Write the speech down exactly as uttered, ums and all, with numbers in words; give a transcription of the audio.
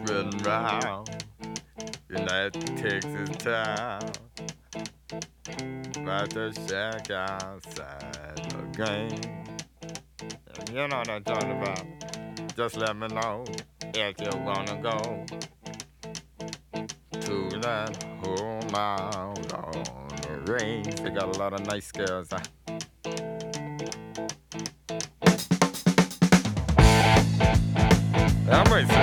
riding round in that Texas town. About to shack outside the game. And you know what I'm talking about. Just let me know if you wanna go to that whole mile on the range. They got a lot of nice girls. Huh? I'm